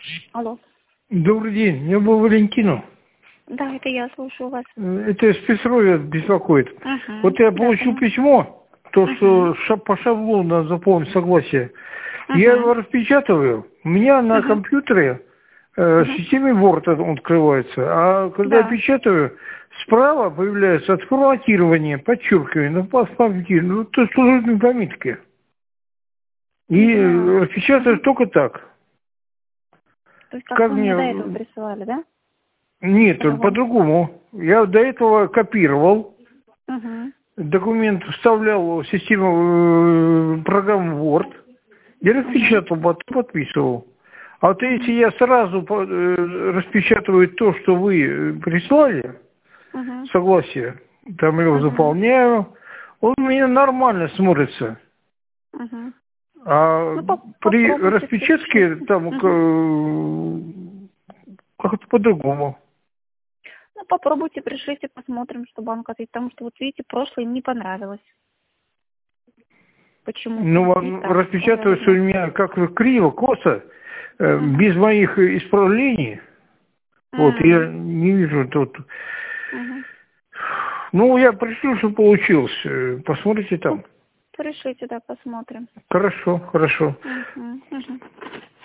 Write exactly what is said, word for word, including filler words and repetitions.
Алло. Добрый день, я был Валентину. Да, это я слушаю вас. Это спецровия беспокоит. Ага. Вот я Да, получил понял. письмо, то, Ага. что ша- по шаблону надо заполнить согласие. Я Ага. его распечатываю. У меня на Ага. компьютере э, в Ага. системе Word он открывается. А когда я Да. печатаю, справа появляется отформатирование, подчеркивание, ну, по памяти, ну, то служебной пометки. Не И поняла. распечатаю Ага. только так. То есть как Как вы мне мне... до этого присылали, да? Нет, По-другому. по-другому. Я до этого копировал. Ага. Документ вставлял в систему э, программы Word, я Ага. распечатал, потом подписывал. А вот Ага. если я сразу по- э, распечатываю то, что вы э, прислали, Ага. согласие, там его Ага. заполняю, он у меня нормально смотрится. Ага. А Ну, по- при попробуйте распечатке пришить. там Ага. э, как-то по-другому. Ну, попробуйте пришить и посмотрим, что банк ответит. Потому что, вот видите, прошлое им не понравилось. Почему-то. Ну, Не он так распечатывается у понравилось. меня как криво, косо, э, Ага. без моих исправлений. Вот, я М. не вижу тут. Ага. Ну, я пришлю, что получилось. Э, Посмотрите Ну, там. пришите, да, посмотрим. Хорошо, хорошо. Угу. Угу.